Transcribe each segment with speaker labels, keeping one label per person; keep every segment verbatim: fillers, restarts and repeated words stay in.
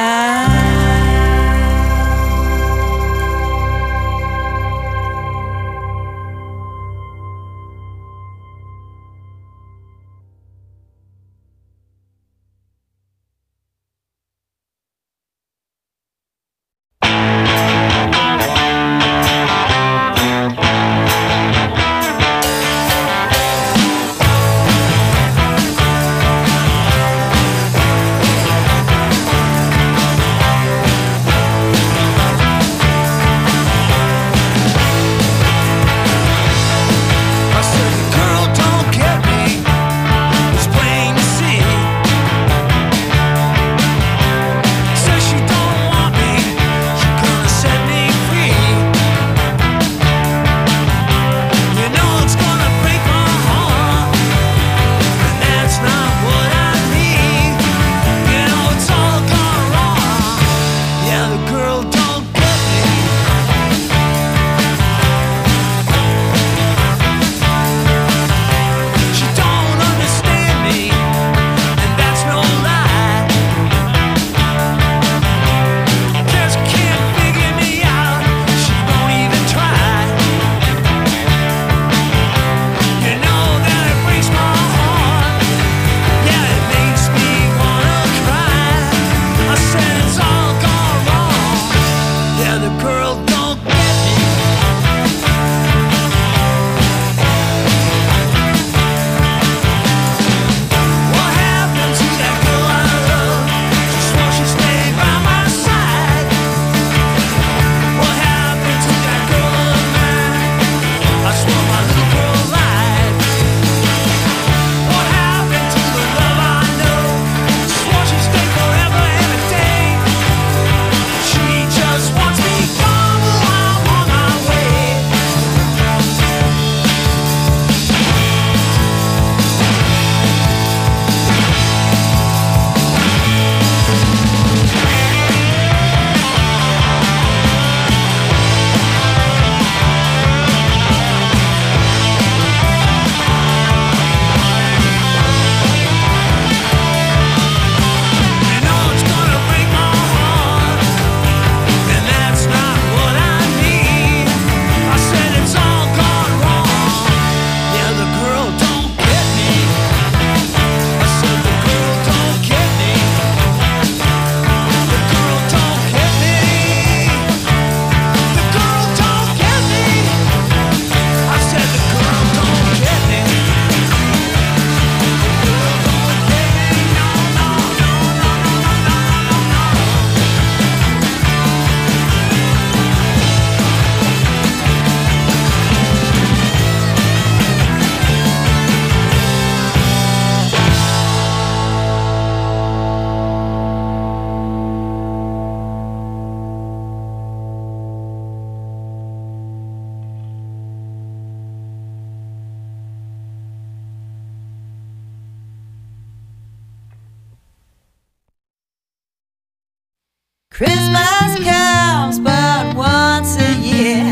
Speaker 1: Christmas comes but once a year,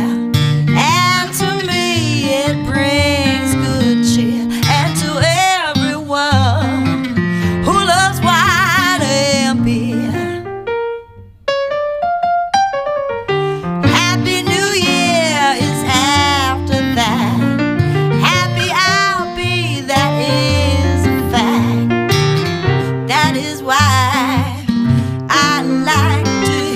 Speaker 1: and to me it brings good cheer. And to everyone who loves wine and beer, Happy New Year is after that. Happy I'll be, that is a fact. That is why I like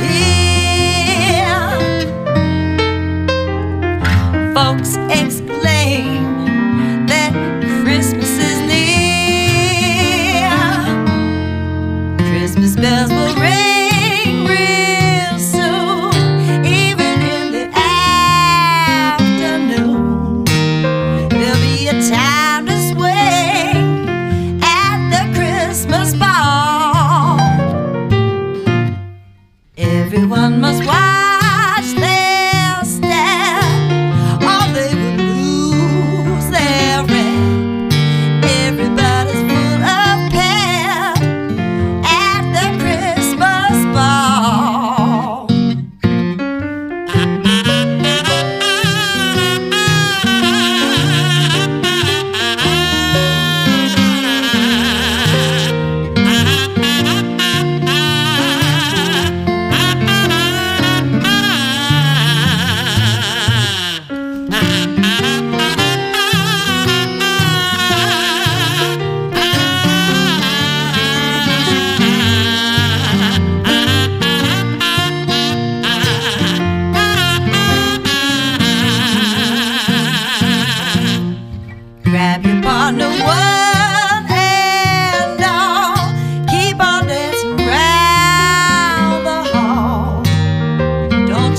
Speaker 1: folks exclaim that Christmas is near. Christmas bells will ring real soon, even in the afternoon. There'll be a time to swing at the Christmas ball. Everyone must watch their step, or they will lose their rep. Everybody's full of pep at the Christmas ball.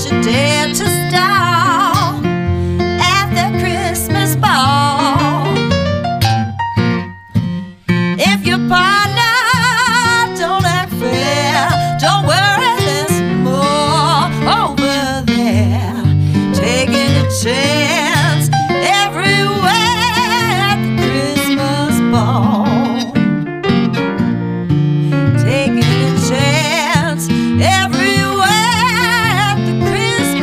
Speaker 1: you dare to stall at the Christmas ball. If your partner don't act fair, don't worry, there's more over there. Taking a chance everywhere at the Christmas ball. Taking a chance everywhere at the Christmas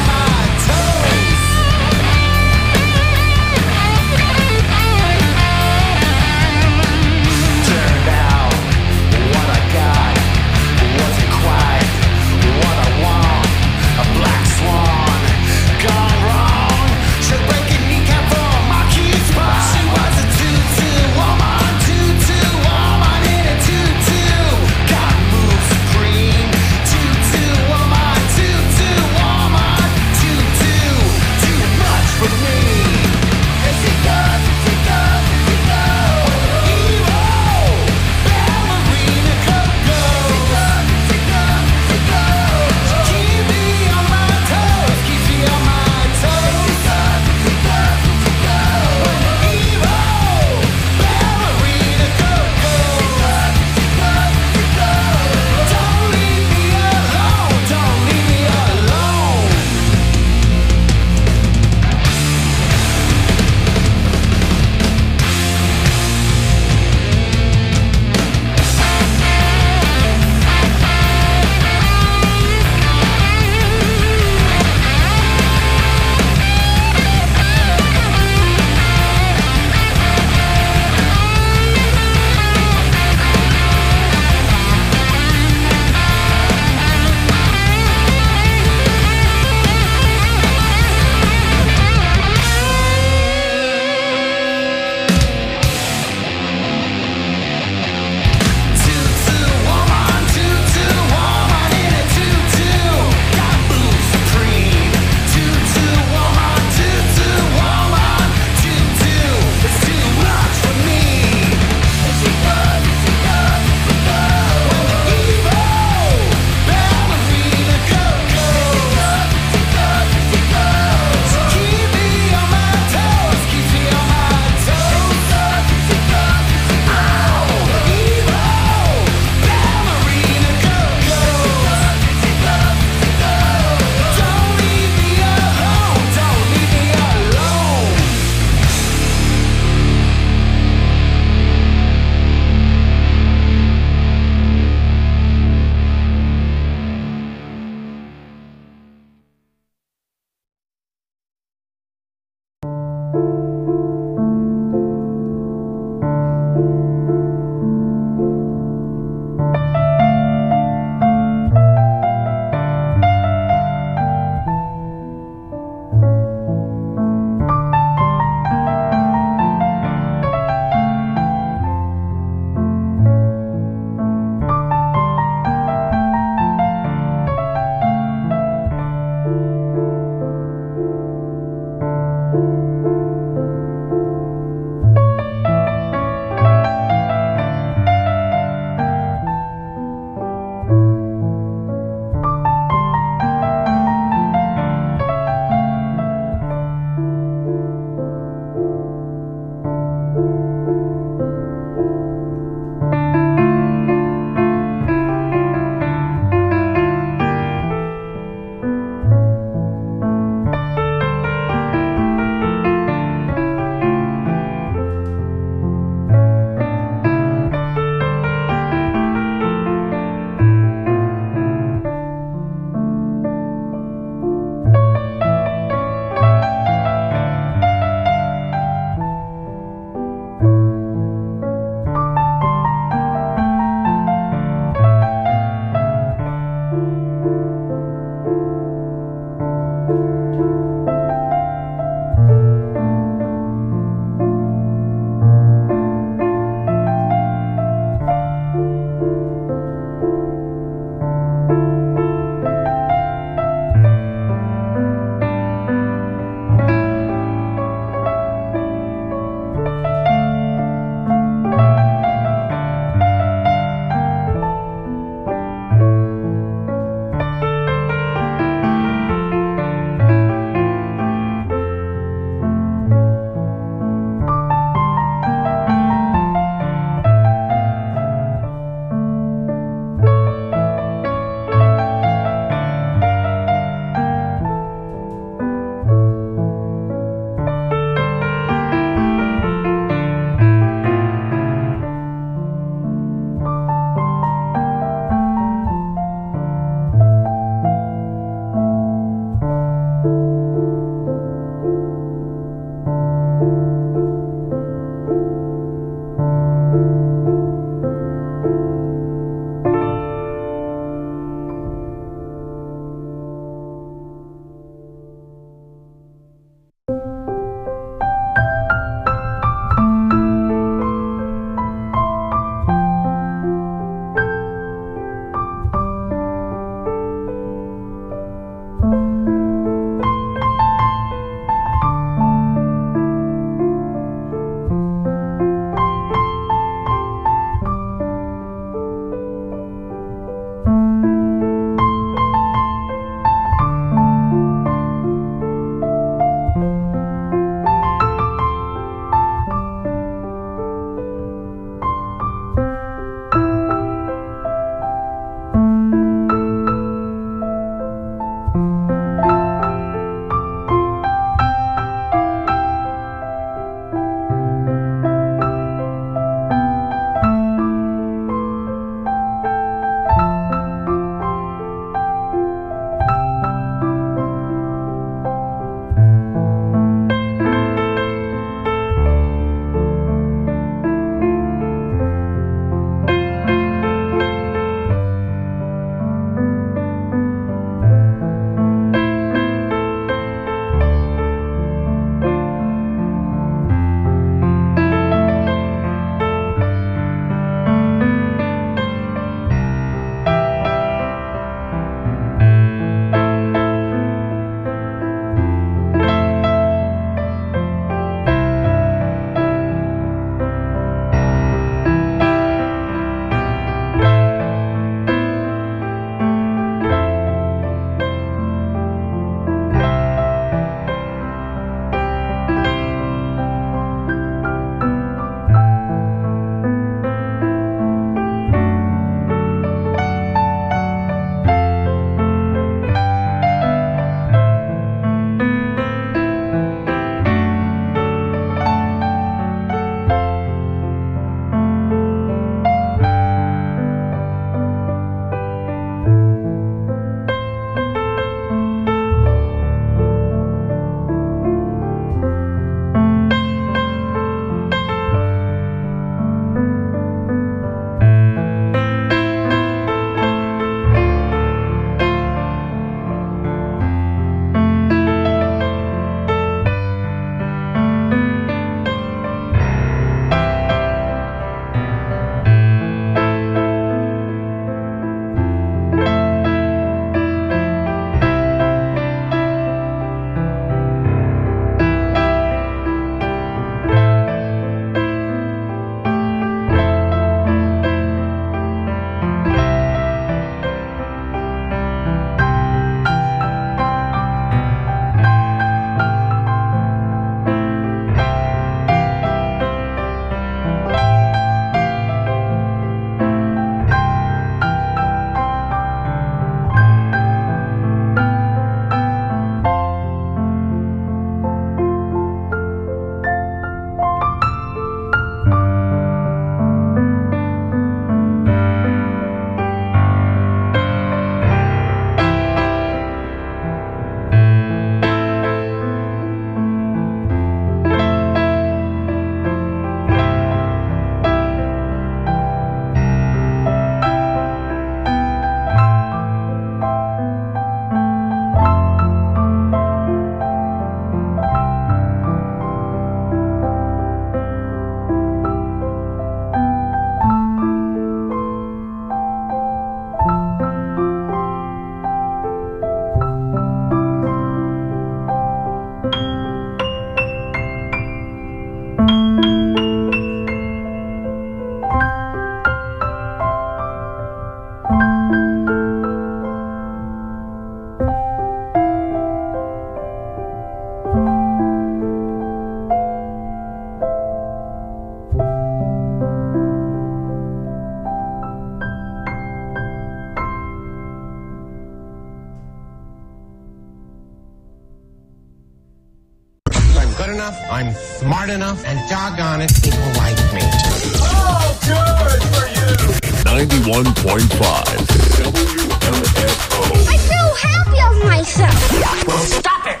Speaker 2: enough, I'm smart enough, and doggone it, people like me.
Speaker 3: Oh, good for you!
Speaker 4: ninety-one point five W M F O.
Speaker 5: I feel happy of myself.
Speaker 3: Well, stop it!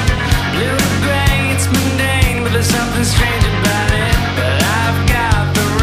Speaker 6: Something strange about it, but I've got the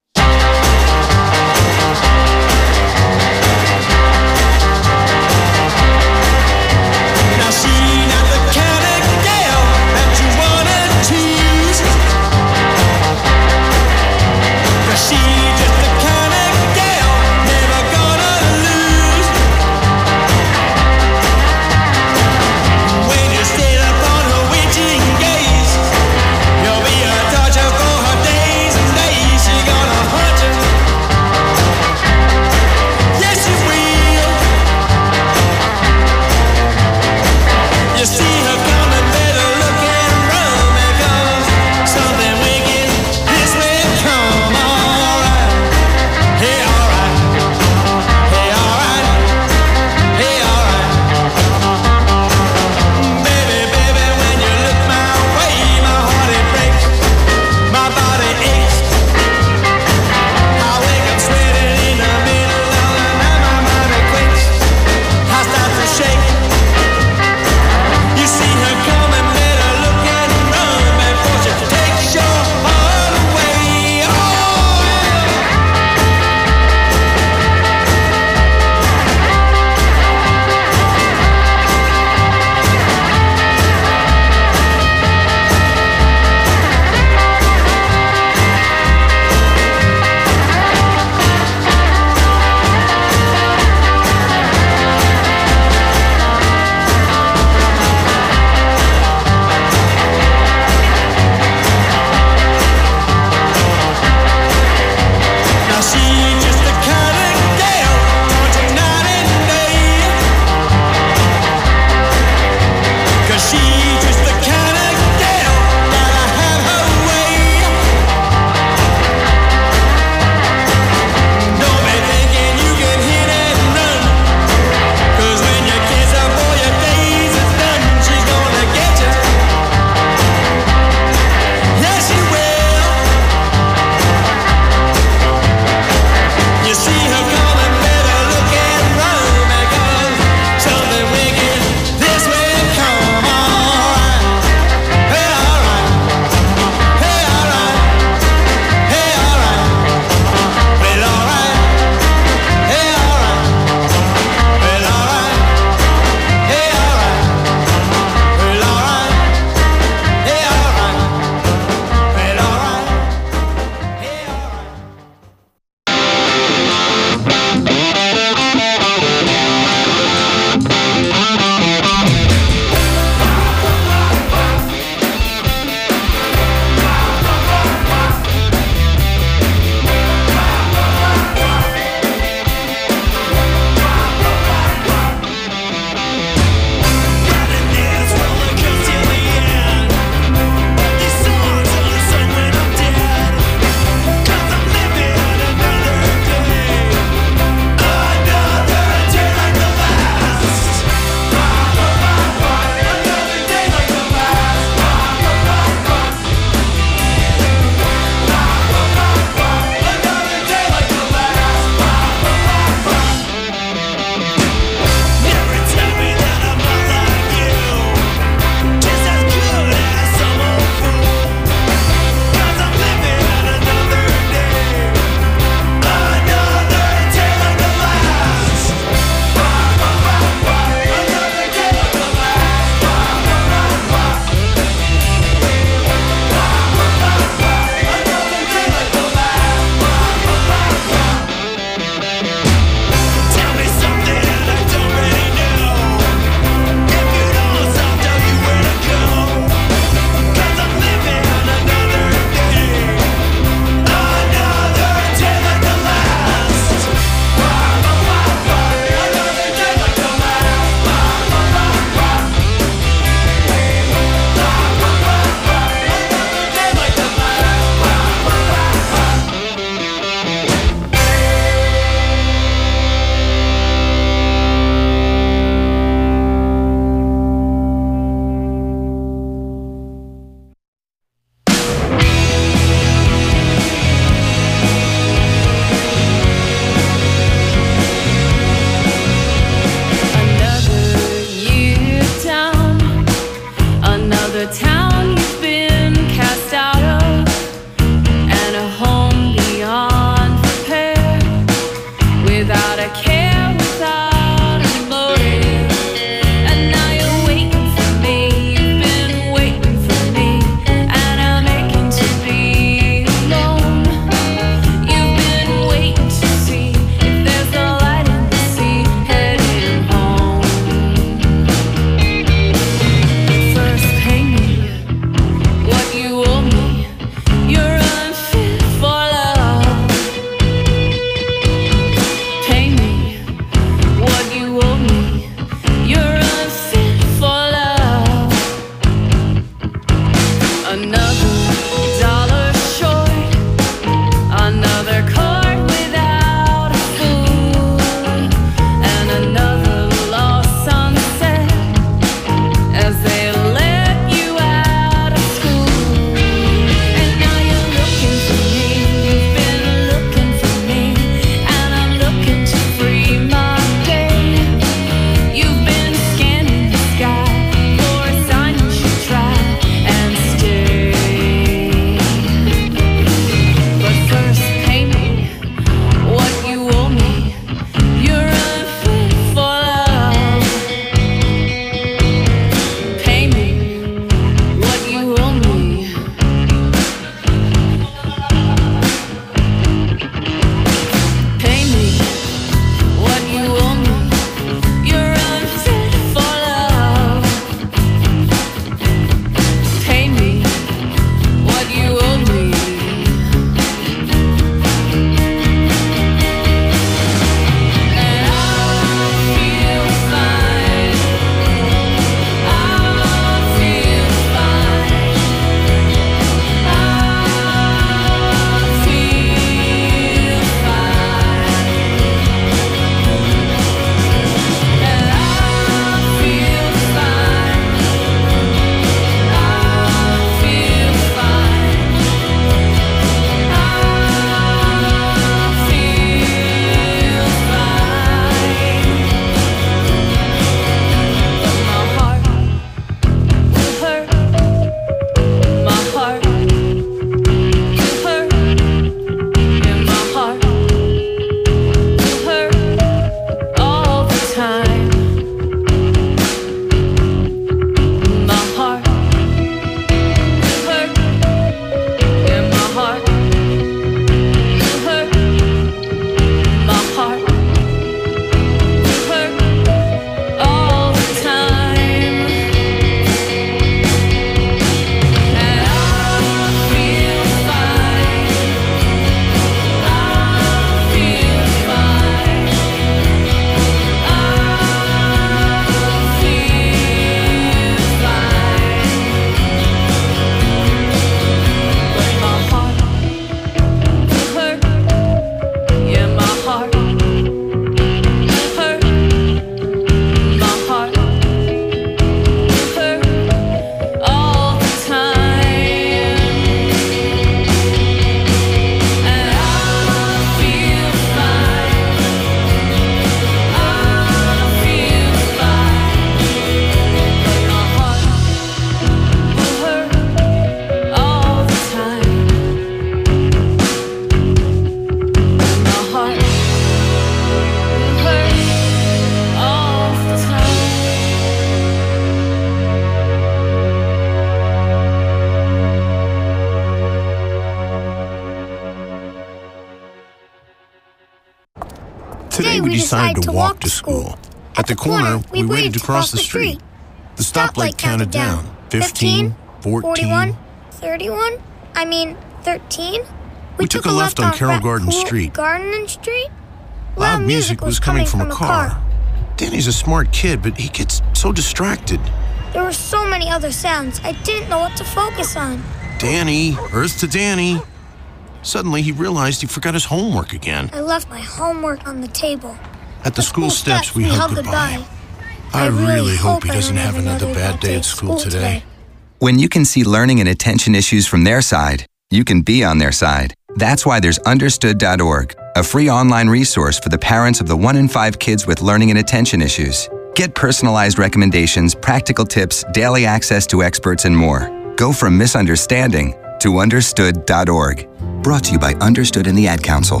Speaker 6: decided to walk to school. At the corner, we waited to cross the street. The stoplight counted down. fifteen, fourteen,
Speaker 5: thirty-one, I mean, thirteen.
Speaker 6: We took a left on Carroll Garden Street.
Speaker 5: Garden Street?
Speaker 6: Loud music was coming from a car. Danny's a smart kid, but he gets so distracted.
Speaker 5: There were so many other sounds, I didn't know what to focus on.
Speaker 6: Danny, Earth to Danny. Suddenly, he realized he forgot his homework again.
Speaker 5: I left my homework on the table.
Speaker 6: At the school steps, we hugged goodbye. I really hope he doesn't have another bad day at school today.
Speaker 7: When you can see learning and attention issues from their side, you can be on their side. That's why there's understood dot org, a free online resource for the parents of the one in five kids with learning and attention issues. Get personalized recommendations, practical tips, daily access to experts, and more. Go from misunderstanding to understood dot org. Brought to you by Understood and the Ad Council.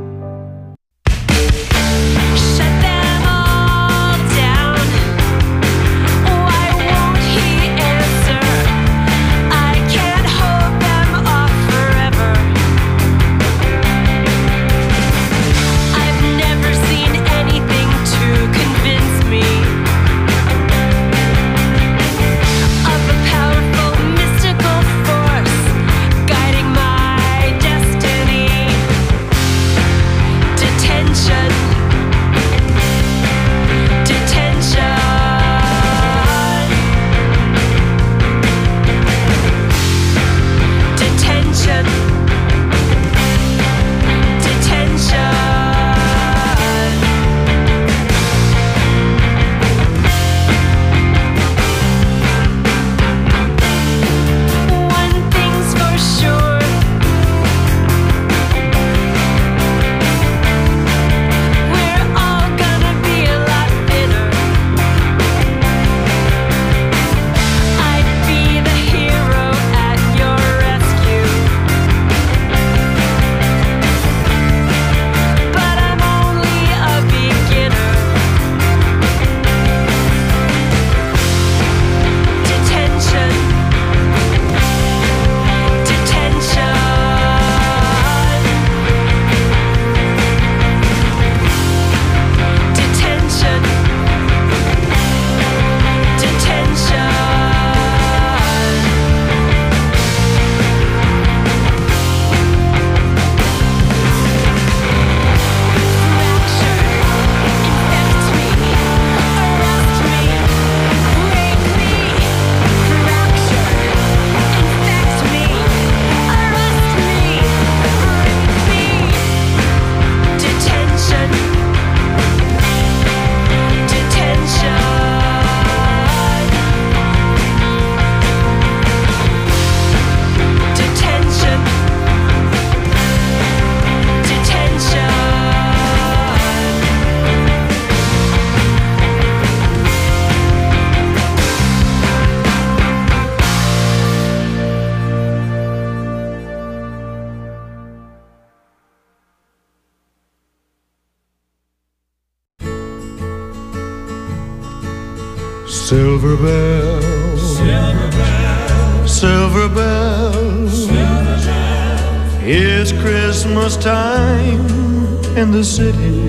Speaker 8: Silver bells, silver bells, silver bells, silver bells. It's Christmas time in the city.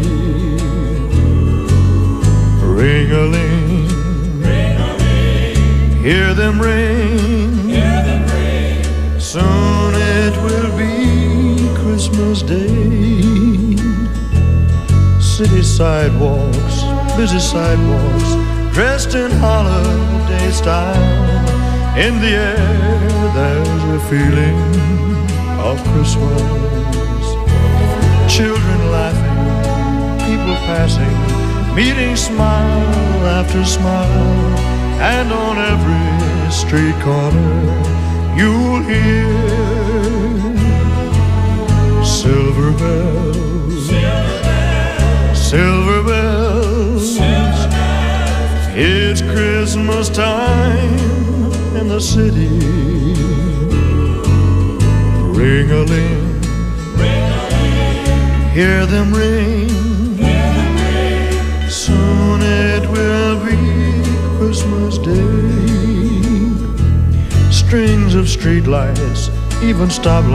Speaker 8: Ring-a-ling, ring-a-ling. Hear them ring, hear them ring. Soon it will be Christmas Day. City sidewalks, busy sidewalks, dressed in holiday style. In the air there's a feeling of Christmas. Children laughing, people passing, meeting smile after smile. And on every street corner you'll hear silver bells, silver bells, silver bells. Silver bells. It's Christmas time in the city. Ring-a-ling, ring-a-ling. Hear them ring, hear them ring. Soon it will be Christmas Day. Strings of streetlights, even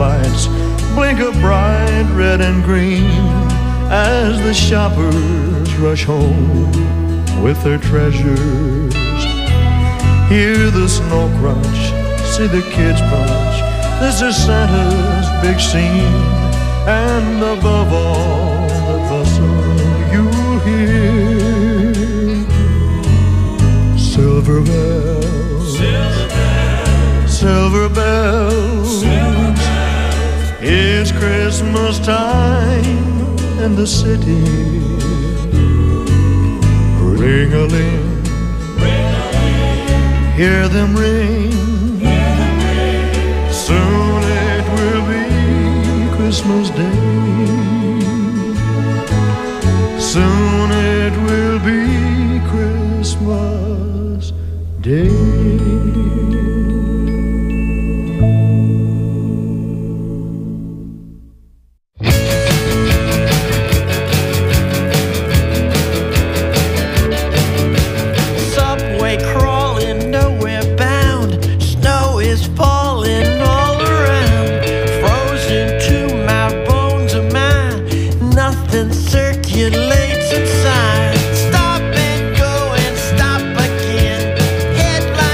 Speaker 8: stoplights, blink a bright red and green as the shoppers rush home with their treasures. Hear the snow crunch, see the kids punch. This is Santa's big scene, and above all the bustle you'll hear silver bells, silver bells, silver bells. Silver bells. It's Christmas time in the city. Ring-a-ling, ring-a-ling, hear them ring. Hear them ring. Soon it will be Christmas Day. Soon it will be Christmas Day.
Speaker 9: Circulates inside. Stop and go and stop again. Headlights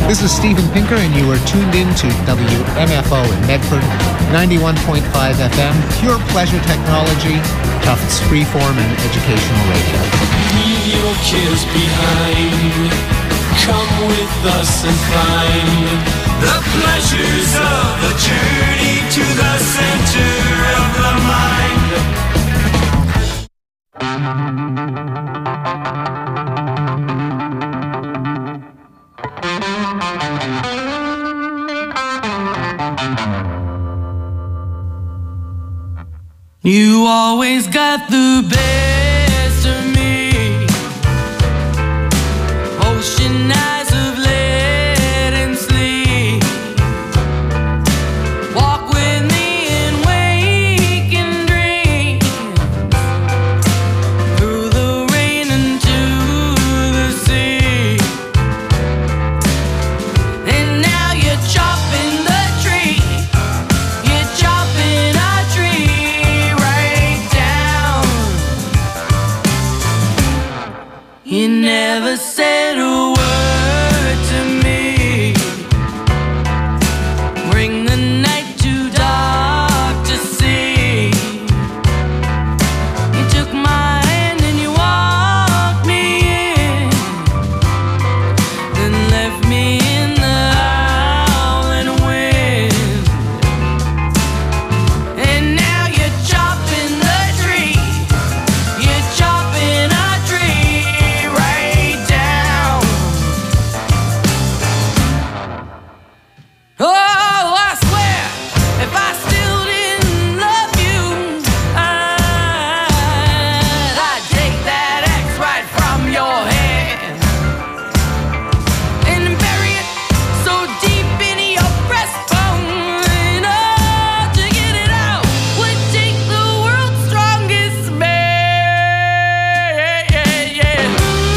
Speaker 9: This is Steven Pinker, and you are tuned in to W M F O in Medford, ninety-one point five F M, pure pleasure technology, Tufts freeform and educational radio.
Speaker 10: Leave your cares behind. Come with us and find the pleasures of the journey to the center of the mind.
Speaker 11: You always got the best of me. Ocean eyes of lead and sleep. Walk with me and wake and dream. Through the rain into the sea. And now you're chopping the tree. You're chopping a tree. You never said a word to me. Bring the night too dark to see. You took my hand and you walked me in, then left me in the howling wind. And now you're chopping the tree. You're chopping a tree. Oh, I swear, if I still didn't love you, I'd, I'd take that axe right from your hand and bury it so deep in your breastbone. Oh, to get it out would take the world's strongest man. Yeah, yeah.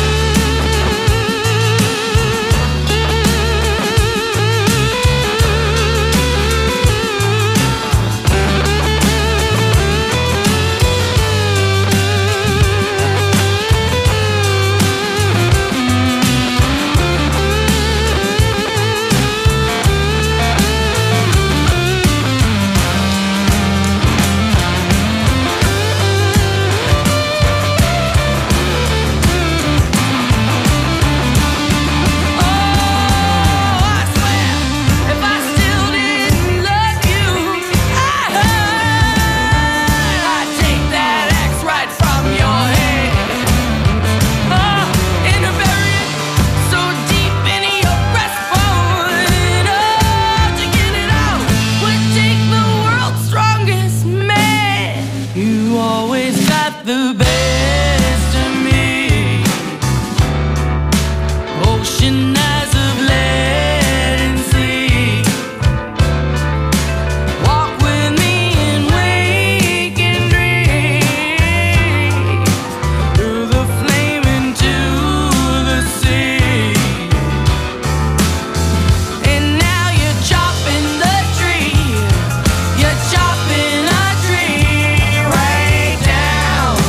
Speaker 11: The best of me. Ocean eyes of lead and sea. Walk with me and wake and dream. Through the flame into the sea. And now you're chopping the tree. You're chopping a tree right down.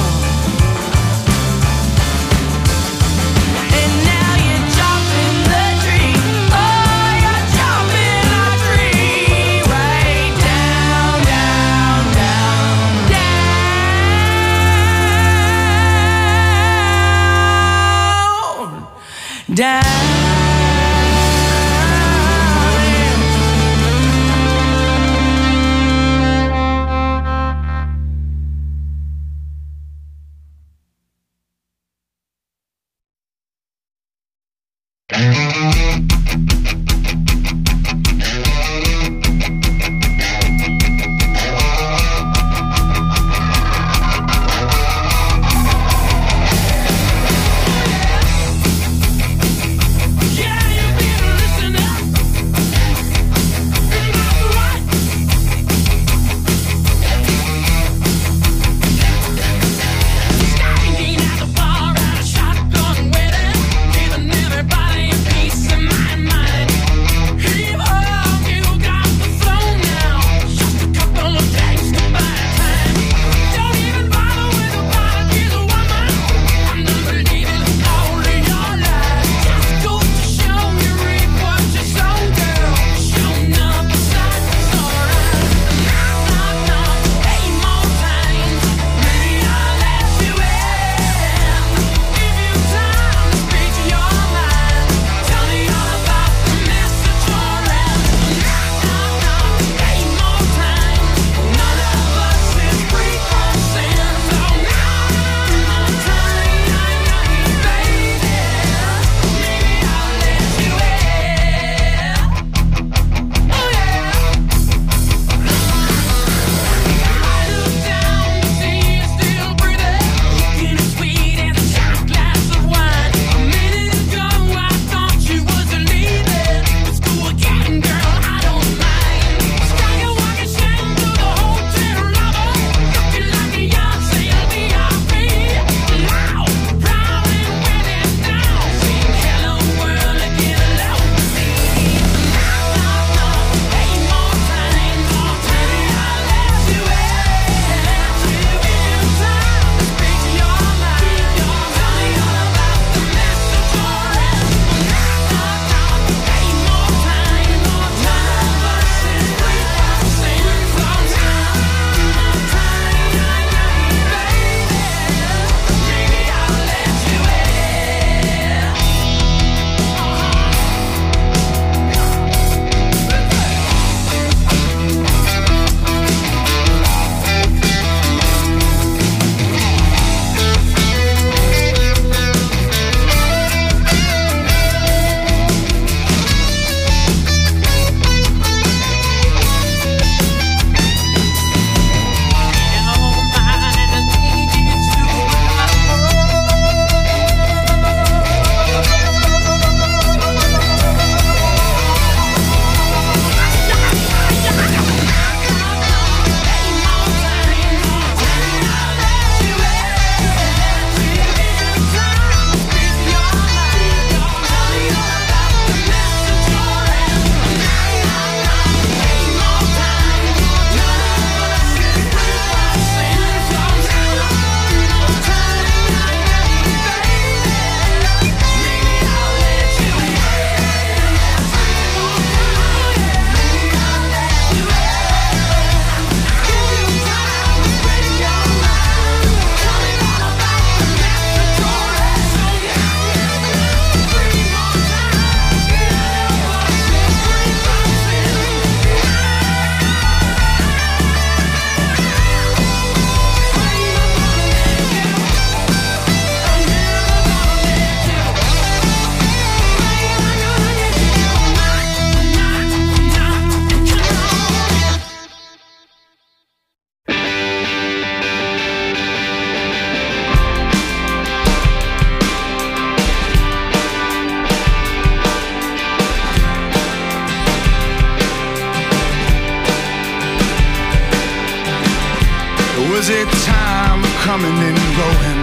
Speaker 11: Down. Everybody in peace of mind.
Speaker 12: was a time of coming and going,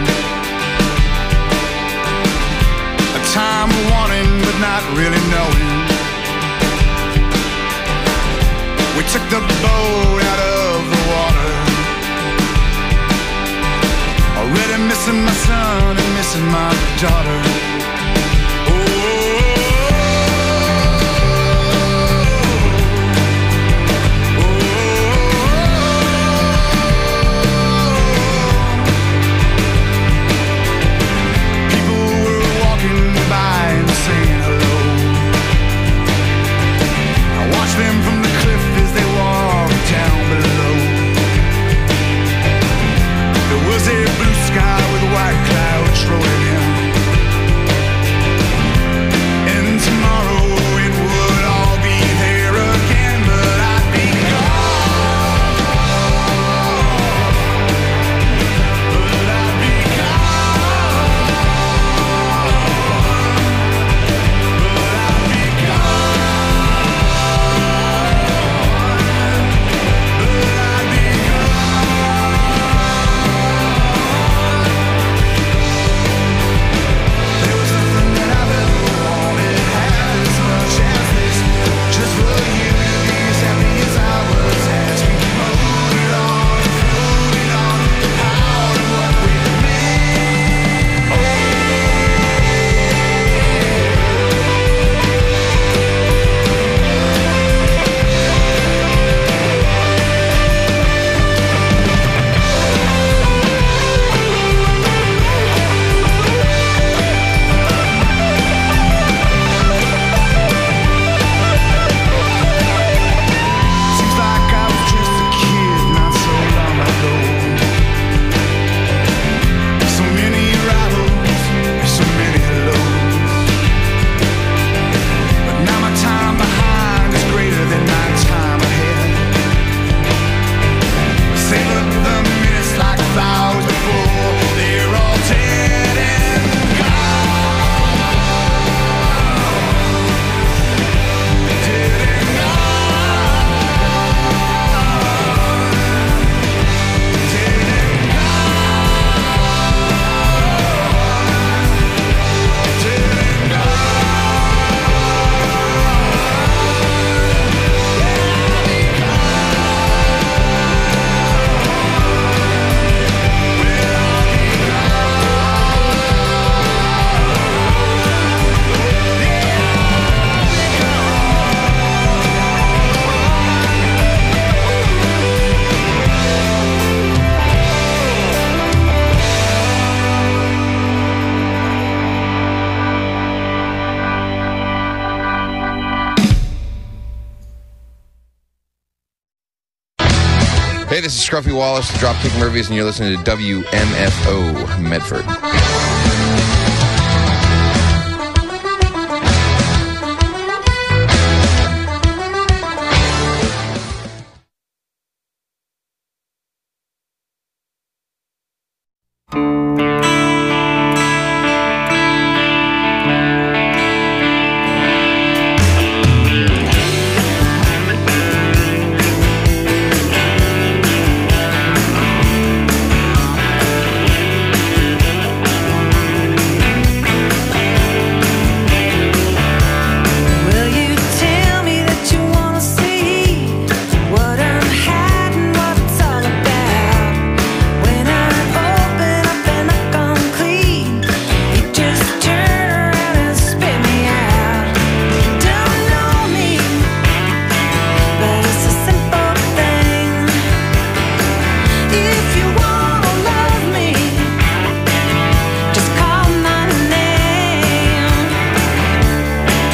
Speaker 12: a time of wanting but not really knowing. We took the boat out of the water, already missing my son and missing my daughter. Them from the cliff as they walked down below. There was a blue sky with white clouds rolling in, and tomorrow it would all be there again, but I'd be gone. But I'd be gone. But I'd be gone.
Speaker 13: Hey, this is Scruffy Wallace, the Dropkick Murphys, and you're listening to W M F O Medford.